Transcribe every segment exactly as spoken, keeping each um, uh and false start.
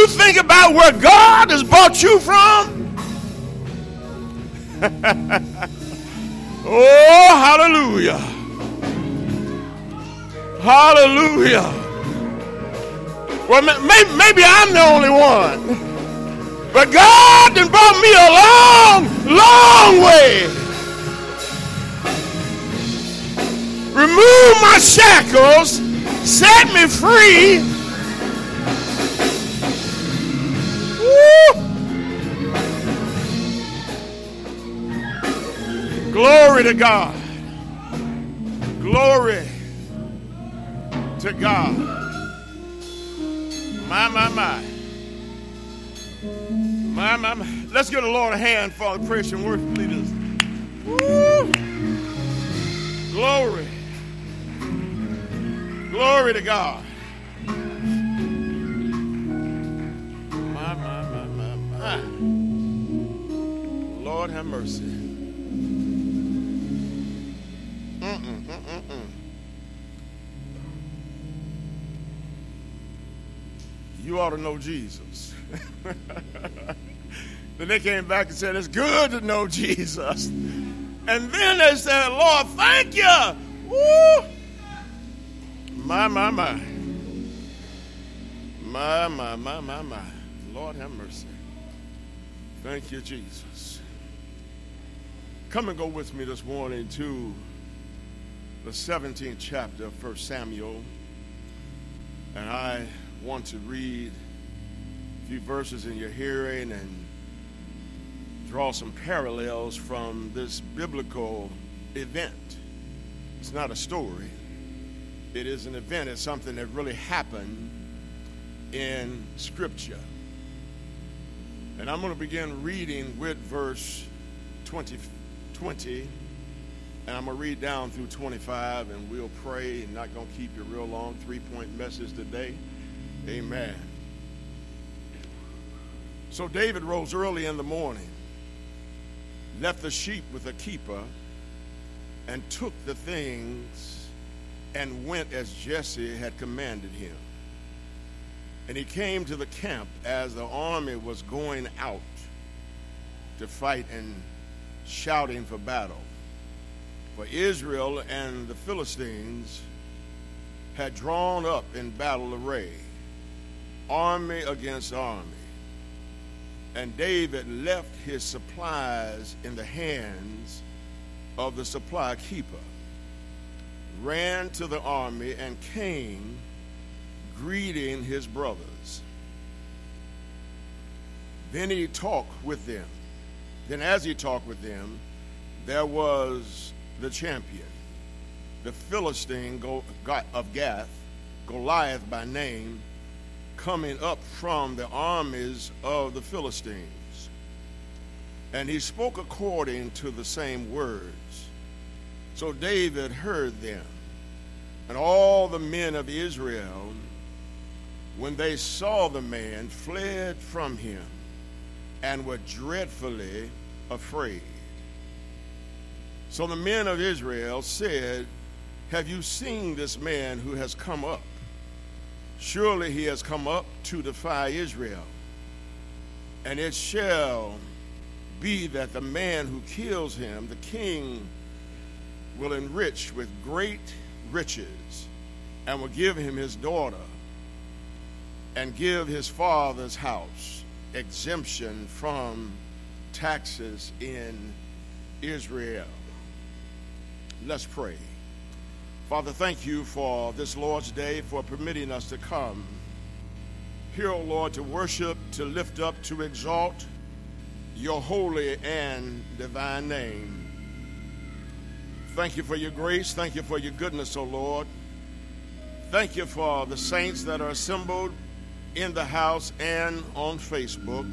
you think about where God has brought you from, oh, hallelujah. Hallelujah. Well, maybe, maybe I'm the only one, but God done brought me a long, long way. Remove my shackles, set me free. Woo. Glory to God. Glory to God. My, my, my. My, my, my. Let's give the Lord a hand for the praise and worship leaders. Woo. Glory. Glory to God. My, my, my, my, my. Lord have mercy. Mm-mm, mm-mm, mm. You ought to know Jesus. Then they came back and said, it's good to know Jesus. And then they said, Lord, thank you. Woo. My, my, my. My, my, my, my, my. Lord have mercy. Thank you, Jesus. Come and go with me this morning to the seventeenth chapter of First Samuel. And I want to read a few verses in your hearing and draw some parallels from this biblical event. It's not a story. It is an event. It's something that really happened in Scripture. And I'm going to begin reading with verse twenty, twenty, and I'm going to read down through twenty-five, and we'll pray. I'm not going to keep you real long. Three-point message today. Amen. So David rose early in the morning, left the sheep with a keeper, and took the things and went as Jesse had commanded him. And he came to the camp as the army was going out to fight and shouting for battle. For Israel and the Philistines had drawn up in battle array, army against army. And David left his supplies in the hands of the supply keeper, ran to the army, and came greeting his brothers. Then he talked with them. Then as he talked with them, there was the champion, the Philistine of Gath, Goliath by name, coming up from the armies of the Philistines. And he spoke according to the same words. So David heard them. And all the men of Israel, when they saw the man, fled from him and were dreadfully afraid. So the men of Israel said, have you seen this man who has come up? Surely he has come up to defy Israel. And it shall be that the man who kills him, the king, will enrich with great riches, and will give him his daughter, and give his father's house exemption from taxes in Israel. Let's pray. Father, thank you for this Lord's Day, for permitting us to come here, O Lord, to worship, to lift up, to exalt your holy and divine name. Thank you for your grace. Thank you for your goodness, O Lord. Thank you for the saints that are assembled in the house and on Facebook.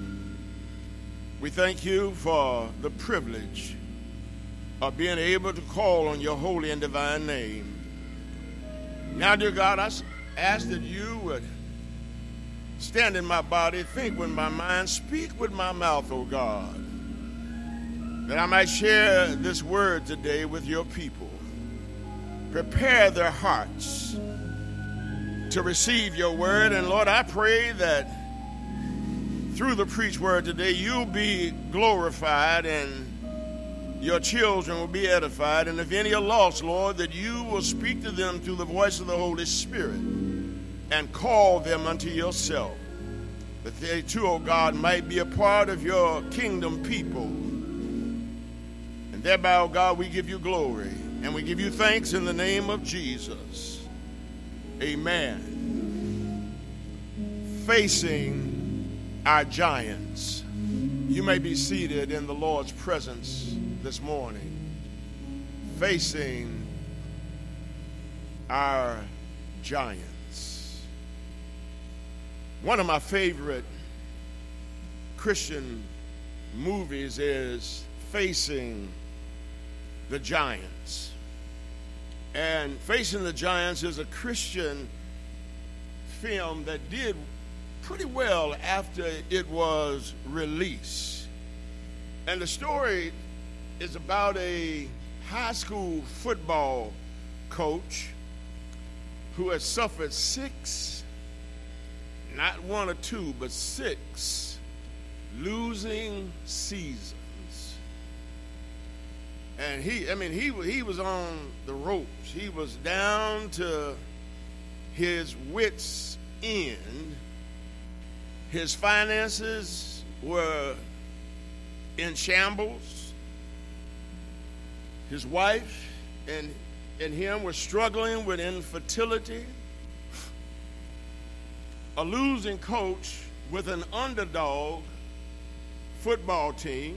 We thank you for the privilege of being able to call on your holy and divine name. Now, dear God, I ask that you would stand in my body, think with my mind, speak with my mouth, O God, that I might share this word today with your people. Prepare their hearts to receive your word. And Lord, I pray that through the preached word today, you'll be glorified and your children will be edified. And if any are lost, Lord, that you will speak to them through the voice of the Holy Spirit and call them unto yourself, that they too, O God, might be a part of your kingdom people. And thereby, O God, we give you glory and we give you thanks in the name of Jesus. Amen. Facing our giants. You may be seated in the Lord's presence this morning. Facing our giants. One of my favorite Christian movies is Facing the Giants. And Facing the Giants is a Christian film that did pretty well after it was released. And the story is about a high school football coach who has suffered six, not one or two, but six losing seasons. And he, I mean, he, he was on the ropes. He was down to his wits' end. His finances were in shambles. His wife and, and him were struggling with infertility. A losing coach with an underdog football team.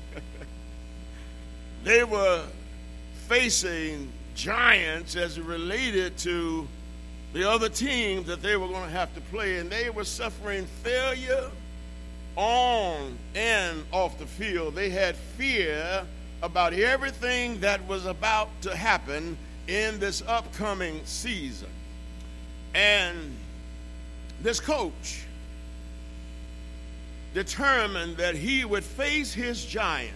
They were facing giants as it related to the other teams that they were going to have to play, and they were suffering failure on and off the field. They had fear about everything that was about to happen in this upcoming season. And this coach determined that he would face his giants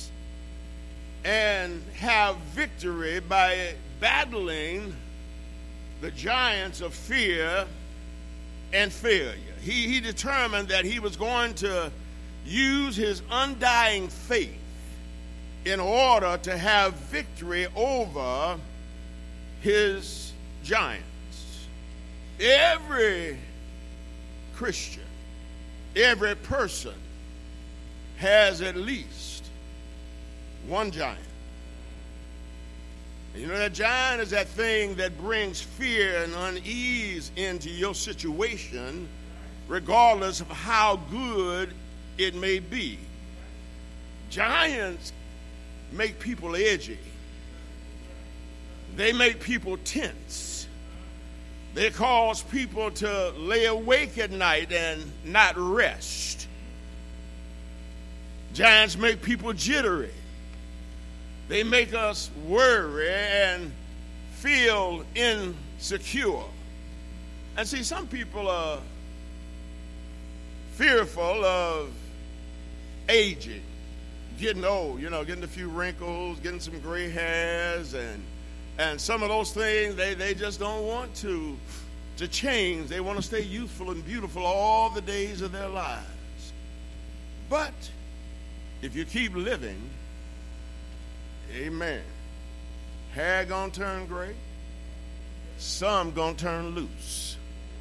and have victory by battling the giants of fear and failure. He, he determined that he was going to use his undying faith in order to have victory over his giants. Every Christian, every person has at least one giant. And you know, that giant is that thing that brings fear and unease into your situation, regardless of how good it may be. Giants make people edgy. They make people tense. They cause people to lay awake at night and not rest. Giants make people jittery. They make us worry and feel insecure. And see, some people are fearful of aging, getting old, you know, getting a few wrinkles, getting some gray hairs, and and some of those things, they, they just don't want to, to change. They want to stay youthful and beautiful all the days of their lives. But if you keep living, amen, hair gonna turn gray, some gonna turn loose.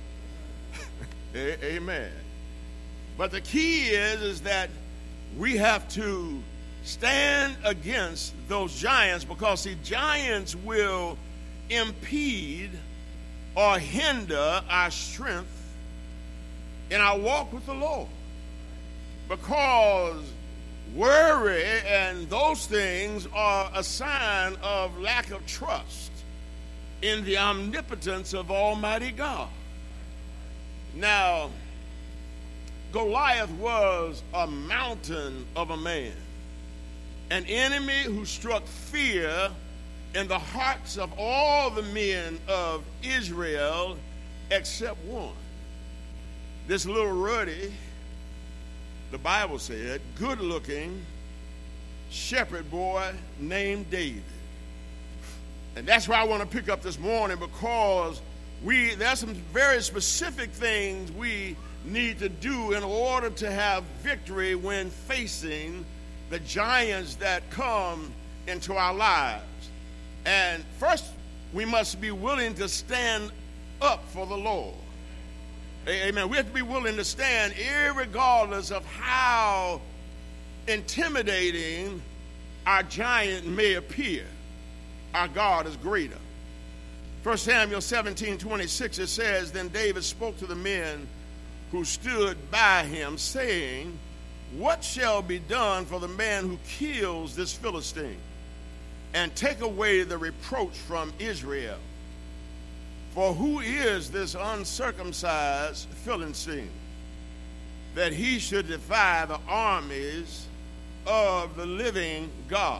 Amen. But the key is, is that we have to stand against those giants, because see, giants will impede or hinder our strength in our walk with the Lord. Because worry and those things are a sign of lack of trust in the omnipotence of Almighty God. Now, Goliath was a mountain of a man, an enemy who struck fear in the hearts of all the men of Israel except one. This little ruddy, the Bible said, good-looking shepherd boy named David. And that's why I want to pick up this morning, because we there's some very specific things we need to do in order to have victory when facing the giants that come into our lives. And first, we must be willing to stand up for the Lord. Amen. We have to be willing to stand irregardless of how intimidating our giant may appear. Our God is greater. First Samuel seventeen twenty-six, it says, Then David spoke to the men who stood by him, saying, What shall be done for the man who kills this Philistine, and take away the reproach from Israel? For who is this uncircumcised Philistine, that he should defy the armies of the living God?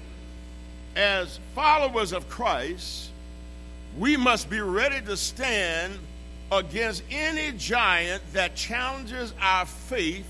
As followers of Christ, we must be ready to stand against any giant that challenges our faith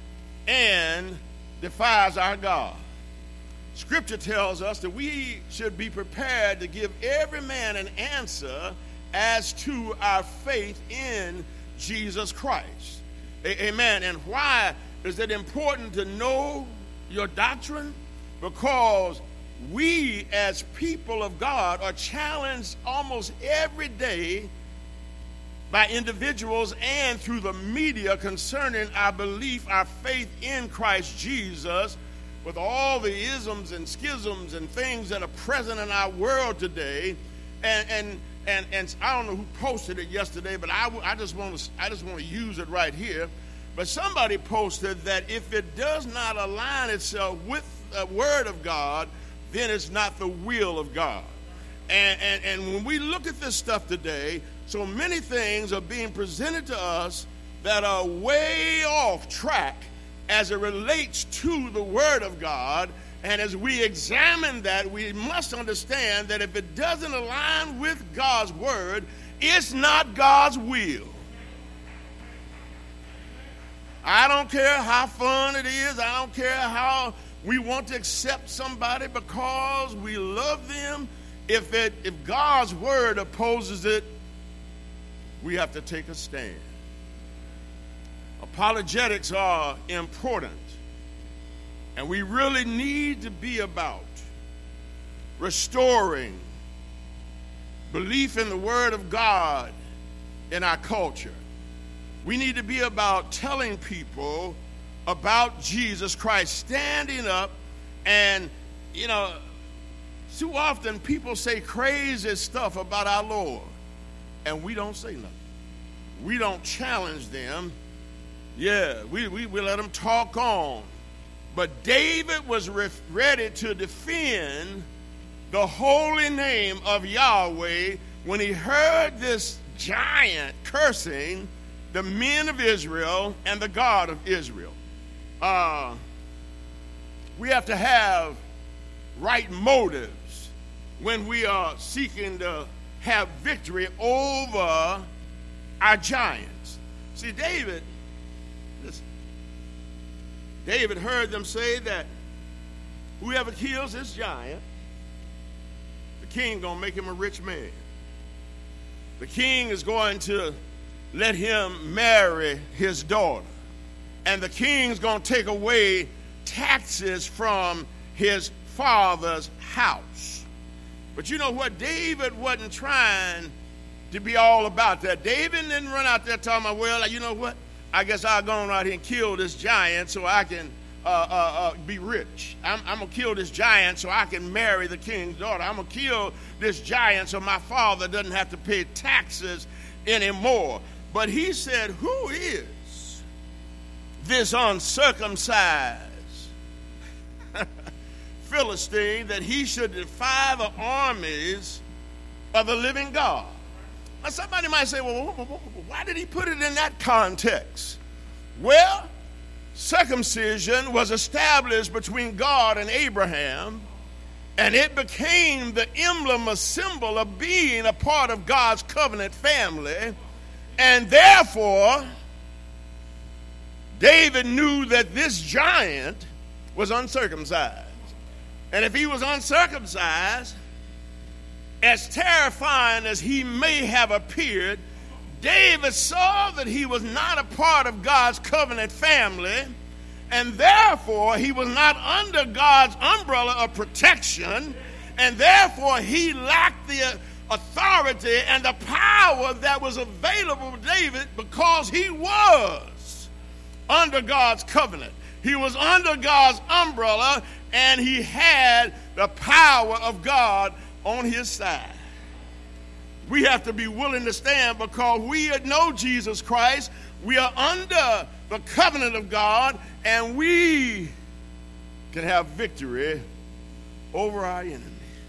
and defies our God. Scripture tells us that we should be prepared to give every man an answer as to our faith in Jesus Christ. A- amen. And why is it important to know your doctrine? Because we as people of God are challenged almost every day by individuals and through the media concerning our belief, our faith in Christ Jesus, with all the isms and schisms and things that are present in our world today. And and and, and I don't know who posted it yesterday, but I, I just want to I just want to use it right here. But somebody posted that if it does not align itself with the Word of God, then it's not the will of God. And, and, and when we look at this stuff today, so many things are being presented to us that are way off track as it relates to the Word of God. And as we examine that, we must understand that if it doesn't align with God's Word, it's not God's will. I don't care how fun it is. I don't care how we want to accept somebody because we love them. If it, if God's Word opposes it, we have to take a stand. Apologetics are important, and we really need to be about restoring belief in the Word of God in our culture. We need to be about telling people about Jesus Christ, standing up. And, you know, too often people say crazy stuff about our Lord, and we don't say nothing. We don't challenge them. Yeah, we, we, we let them talk on. But David was re- ready to defend the holy name of Yahweh when he heard this giant cursing the men of Israel and the God of Israel. Uh, we have to have right motives when we are seeking to have victory over our giants. See, David, listen, David heard them say that whoever kills this giant, the king gonna make him a rich man. The king is going to let him marry his daughter. And the king's going to take away taxes from his father's house. But you know what? David wasn't trying to be all about that. David didn't run out there talking about, well, you know what? I guess I'll go on out here and kill this giant so I can uh, uh, uh, be rich. I'm, I'm going to kill this giant so I can marry the king's daughter. I'm going to kill this giant so my father doesn't have to pay taxes anymore. But he said, who is this uncircumcised Philistine that he should defy the armies of the living God? Now somebody might say, well, why did he put it in that context? Well, circumcision was established between God and Abraham, and it became the emblem, a symbol of being a part of God's covenant family. And therefore, David knew that this giant was uncircumcised. And if he was uncircumcised, as terrifying as he may have appeared, David saw that he was not a part of God's covenant family, and therefore he was not under God's umbrella of protection, and therefore he lacked the authority and the power that was available to David because he was under God's covenant. He was under God's umbrella, and he had the power of God on his side. We have to be willing to stand because we know Jesus Christ. We are under the covenant of God, and we can have victory over our enemies.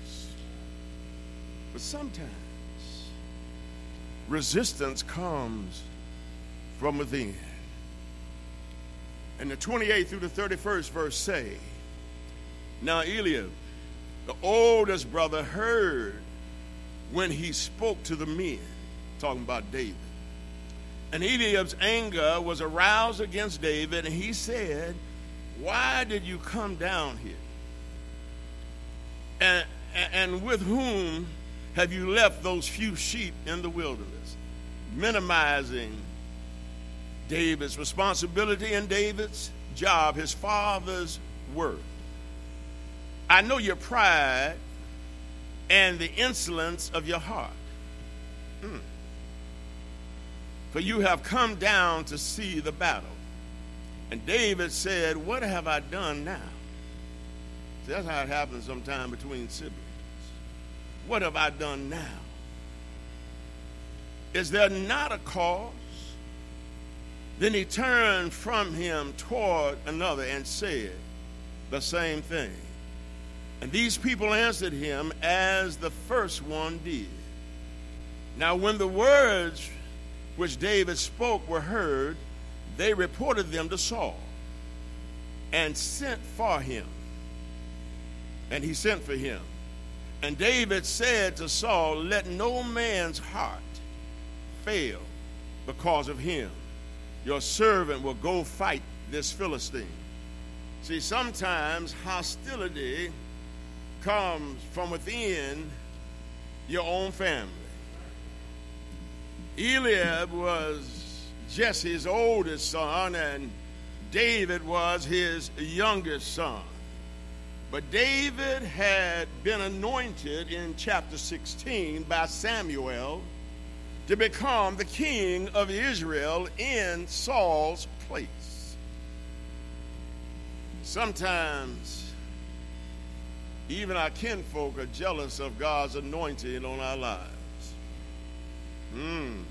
But sometimes resistance comes from within. And the twenty-eighth through the thirty-first verse say, now Eliab, the oldest brother, heard when he spoke to the men, talking about David. And Eliab's anger was aroused against David, and he said, why did you come down here? And, and with whom have you left those few sheep in the wilderness? Minimizing David's responsibility and David's job, his father's work. I know your pride and the insolence of your heart. Mm. For you have come down to see the battle. And David said, what have I done now? See, that's how it happens sometime between siblings. What have I done now? Is there not a cause? Then he turned from him toward another and said the same thing. And these people answered him as the first one did. Now when the words which David spoke were heard, they reported them to Saul and sent for him. And he sent for him. And David said to Saul, let no man's heart fail because of him. Your servant will go fight this Philistine. See, sometimes hostility comes from within your own family. Eliab was Jesse's oldest son, and David was his youngest son. But David had been anointed in chapter sixteen by Samuel to become the king of Israel in Saul's place. Sometimes even our kinfolk are jealous of God's anointing on our lives. Mm.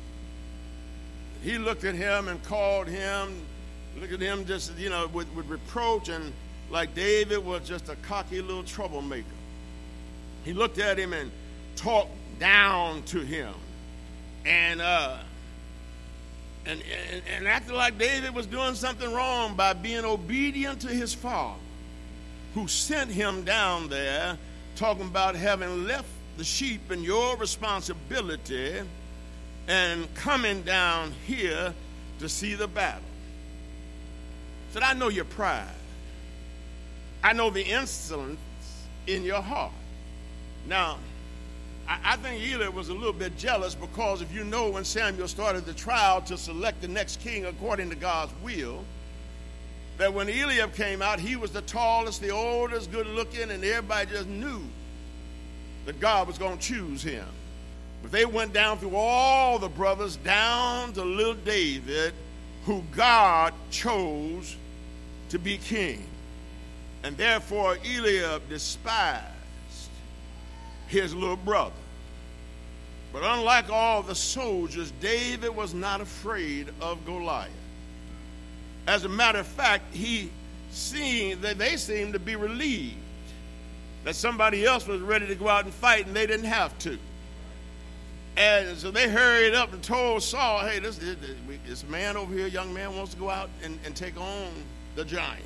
He looked at him and called him, looked at him just, you know, with, with reproach, and like David was just a cocky little troublemaker. He looked at him and talked down to him. And, uh, and, and, and acted like David was doing something wrong by being obedient to his father, who sent him down there, talking about having left the sheep and your responsibility and coming down here to see the battle. Said, I know your pride. I know the insolence in your heart. Now, I, I think Eliab was a little bit jealous because if you know when Samuel started the trial to select the next king according to God's will, that when Eliab came out, he was the tallest, the oldest, good looking, and everybody just knew that God was going to choose him. But they went down through all the brothers down to little David, who God chose to be king. And therefore Eliab despised his little brother. But unlike all the soldiers, David was not afraid of Goliath. As a matter of fact, he seemed that they seemed to be relieved that somebody else was ready to go out and fight and they didn't have to. And so they hurried up and told Saul, hey, this, this, this man over here, young man, wants to go out and, and take on the giant.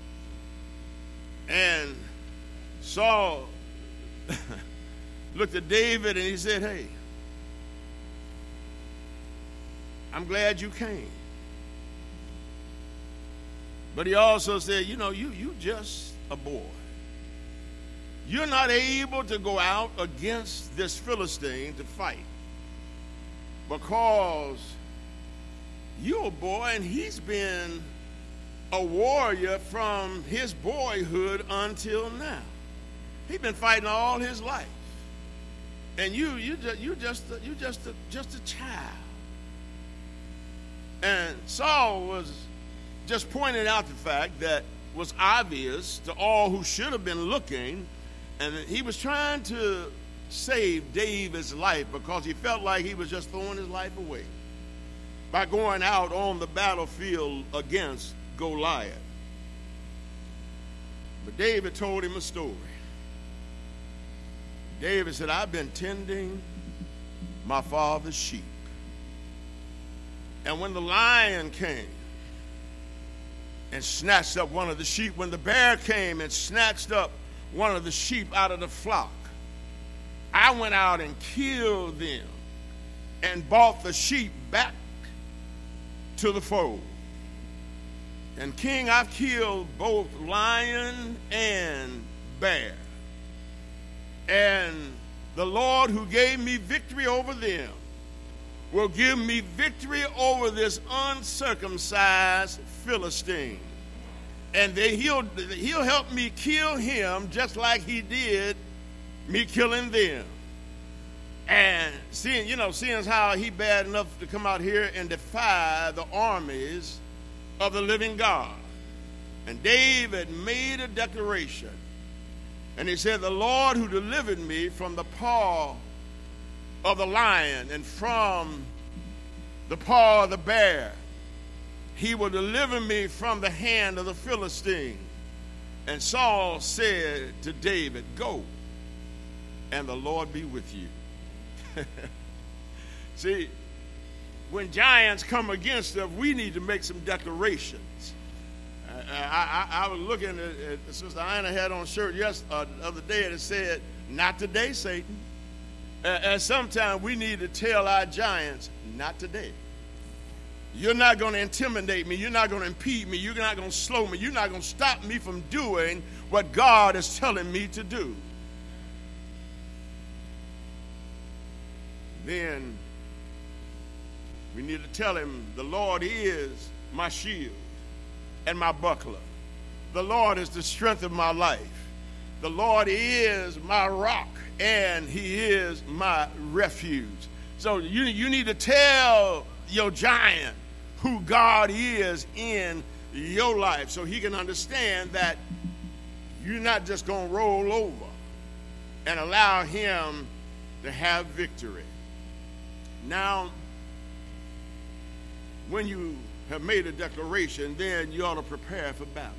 And Saul looked at David and he said, hey, I'm glad you came. But he also said, you know, you you just a boy. You're not able to go out against this Philistine to fight. because you're a boy and he's been a warrior from his boyhood until now. He's been fighting all his life. And you you just you just you just a, just a child. And Saul was just pointing out the fact that was obvious to all who should have been looking, and he was trying to save David's life because he felt like he was just throwing his life away by going out on the battlefield against Goliath. But David told him a story. David said, I've been tending my father's sheep. And when the lion came and snatched up one of the sheep, when the bear came and snatched up one of the sheep out of the flock, I went out and killed them and brought the sheep back to the fold. And King, I've killed both lion and bear. And the Lord who gave me victory over them will give me victory over this uncircumcised Philistine. And they, he'll, he'll help me kill him just like he did me killing them. And seeing, you know, seeing as how he bad enough to come out here and defy the armies of the living God. And David made a declaration. And he said, the Lord who delivered me from the paw of the lion and from the paw of the bear, he will deliver me from the hand of the Philistine. And Saul said to David, go, and the Lord be with you. See, when giants come against us, we need to make some declarations. I, I, I was looking at, at Sister Ina had on a shirt yes, uh, the other day that said, not today, Satan. Uh, and sometimes we need to tell our giants, not today. You're not going to intimidate me. You're not going to impede me. You're not going to slow me. You're not going to stop me from doing what God is telling me to do. Then we need to tell him, the Lord is my shield and my buckler. The Lord is the strength of my life. The Lord is my rock, and he is my refuge. So you, you need to tell your giant who God is in your life so he can understand that you're not just going to roll over and allow him to have victory. Now, when you have made a declaration, then you ought to prepare for battle.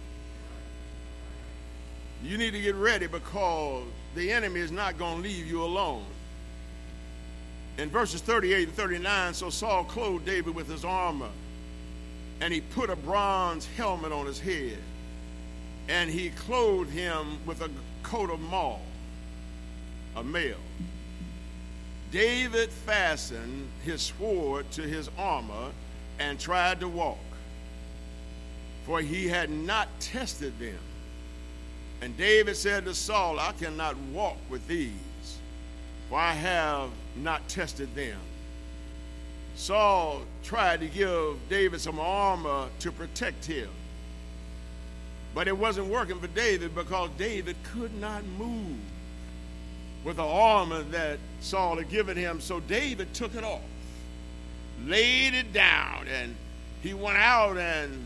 You need to get ready because the enemy is not going to leave you alone. In verses thirty-eight and thirty-nine, so Saul clothed David with his armor, and he put a bronze helmet on his head, and he clothed him with a coat of mail, a mail. David fastened his sword to his armor and tried to walk, for he had not tested them. And David said to Saul, I cannot walk with these, for I have not tested them. Saul tried to give David some armor to protect him, but it wasn't working for David because David could not move with the armor that Saul had given him. So David took it off, laid it down, and he went out and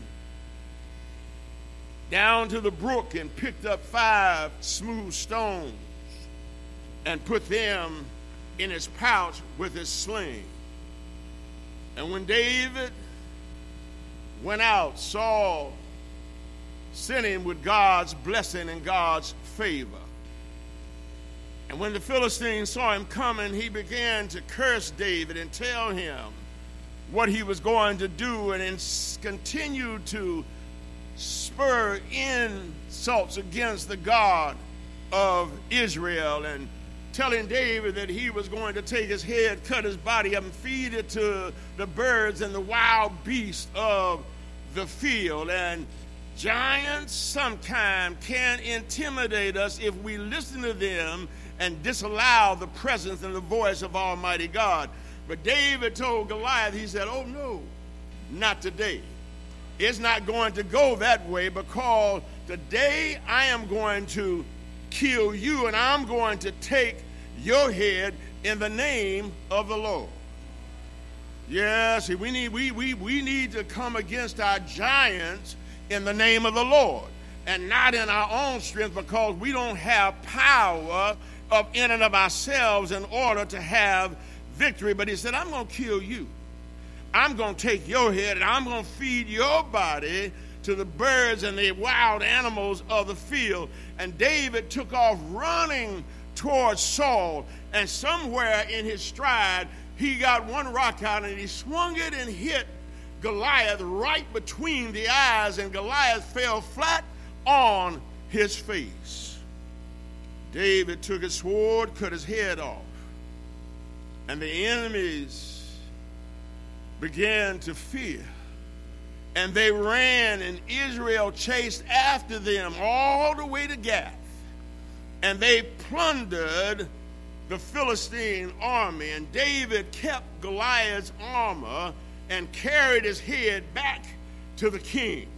down to the brook and picked up five smooth stones and put them in his pouch with his sling. And when David went out, Saul sent him with God's blessing and God's favor. And when the Philistines saw him coming, he began to curse David and tell him what he was going to do, and continued to spur insults against the God of Israel, and telling David that he was going to take his head, cut his body up, and feed it to the birds and the wild beasts of the field. And giants sometimes can intimidate us if we listen to them and disallow the presence and the voice of Almighty God. But David told Goliath, he said, oh no, not today. It's not going to go that way, because today I am going to kill you, and I'm going to take your head in the name of the Lord. Yes, see, we need we we we need to come against our giants in the name of the Lord, and not in our own strength, because we don't have power of in and of ourselves in order to have victory. But he said, I'm going to kill you. I'm going to take your head, and I'm going to feed your body to the birds and the wild animals of the field. And David took off running towards Saul, and somewhere in his stride, he got one rock out, and he swung it and hit Goliath right between the eyes, and Goliath fell flat on his face. David took his sword, cut his head off, and the enemies began to fear, and they ran, and Israel chased after them all the way to Gath, and they plundered the Philistine army. And David kept Goliath's armor and carried his head back to the king.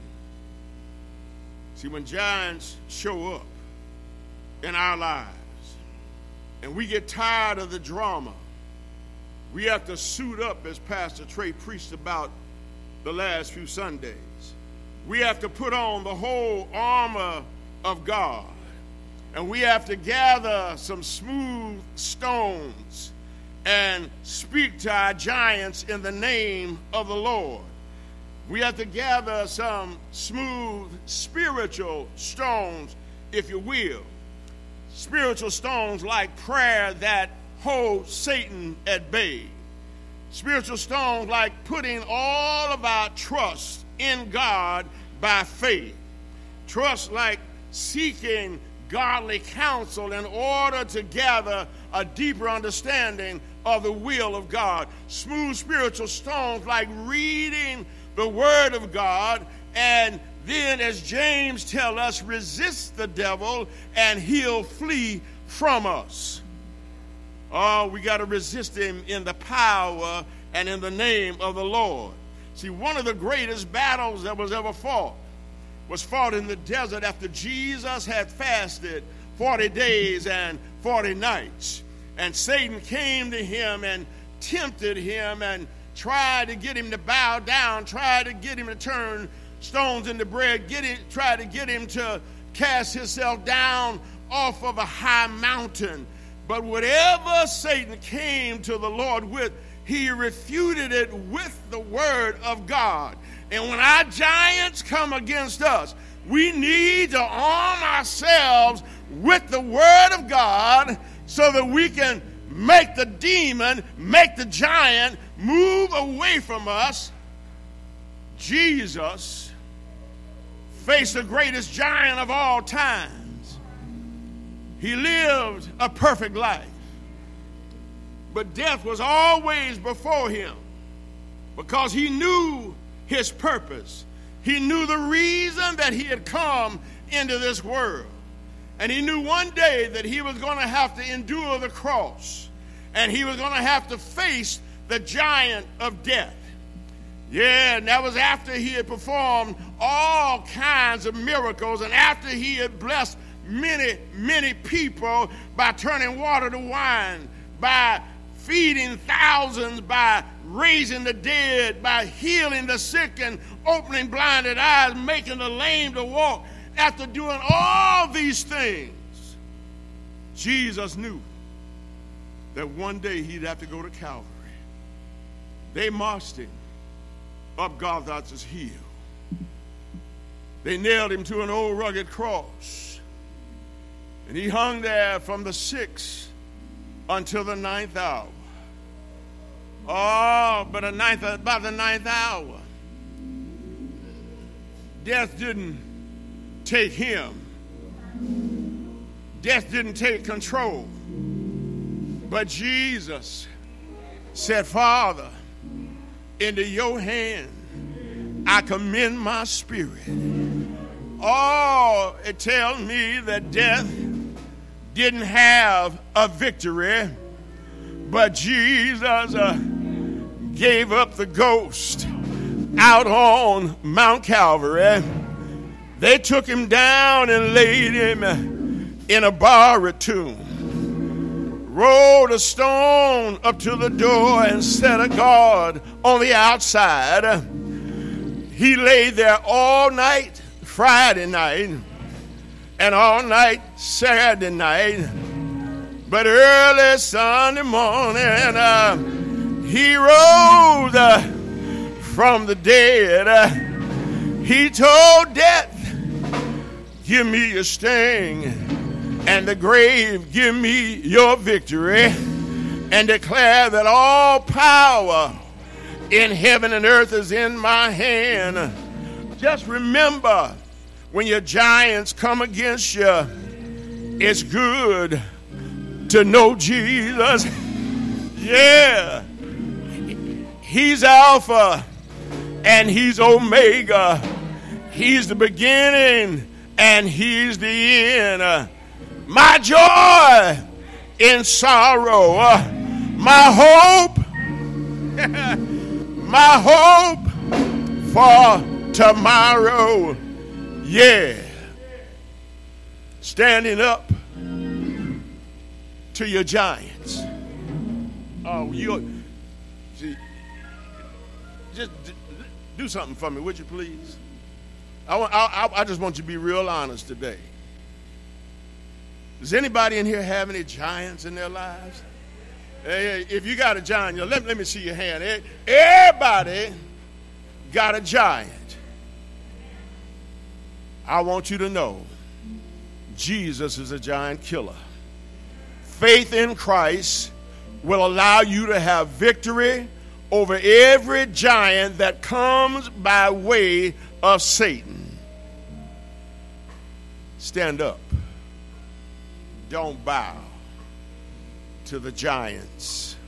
See, when giants show up in our lives and we get tired of the drama, we have to suit up, as Pastor Trey preached about the last few Sundays. We have to put on the whole armor of God. And we have to gather some smooth stones and speak to our giants in the name of the Lord. We have to gather some smooth spiritual stones, if you will. Spiritual stones like prayer that hold Satan at bay. Spiritual stones like putting all of our trust in God by faith. Trust like seeking godly counsel in order to gather a deeper understanding of the will of God. Smooth spiritual stones like reading the Word of God, and then, as James tells us, resist the devil and he'll flee from us. Oh, we got to resist him in the power and in the name of the Lord. See, one of the greatest battles that was ever fought was fought in the desert after Jesus had fasted forty days and forty nights. And Satan came to him and tempted him and tried to get him to bow down, tried to get him to turn stones into bread, get him, tried to get him to cast himself down off of a high mountain. But whatever Satan came to the Lord with, he refuted it with the word of God. And when our giants come against us, we need to arm ourselves with the word of God so that we can make the demon, make the giant move away from us. Jesus faced the greatest giant of all times. He lived a perfect life, but death was always before him because he knew his purpose. He knew the reason that he had come into this world. And he knew one day that he was going to have to endure the cross, and he was going to have to face the giant of death. Yeah, and that was after he had performed all kinds of miracles, and after he had blessed many, many people by turning water to wine, by feeding thousands, by raising the dead, by healing the sick and opening blinded eyes, making the lame to walk. After doing all these things, Jesus knew that one day he'd have to go to Calvary. They marched him up Golgotha's hill. They nailed him to an old rugged cross, and he hung there from the sixth until the ninth hour. Oh, but a ninth, by the ninth hour, death didn't take him. Death didn't take control. But Jesus said, Father, into your hand I commend my spirit. Oh, it tells me that death didn't have a victory, but Jesus uh, gave up the ghost out on Mount Calvary. They took him down and laid him in a borrowed tomb, rolled a stone up to the door and set a guard on the outside. He lay there all night Friday night and all night Saturday night. But early Sunday morning, uh, he rose uh, from the dead. Uh, he told death, give me your sting, and the grave, give me your victory, and declare that all power in heaven and earth is in my hand. Just remember, when your giants come against you, it's good to know Jesus. Yeah. He's Alpha and he's Omega. He's the beginning and he's the end. Uh, my joy in sorrow. Uh, my hope. My hope for tomorrow. Yeah. Standing up to your giants. Oh, you see, just do something for me, would you please? I, want, I, I just want you to be real honest today. Does anybody in here have any giants in their lives? Hey, if you got a giant, you know, let, let me see your hand. Everybody got a giant. I want you to know Jesus is a giant killer. Faith in Christ will allow you to have victory over every giant that comes by way of Satan. Stand up. Don't bow to the giants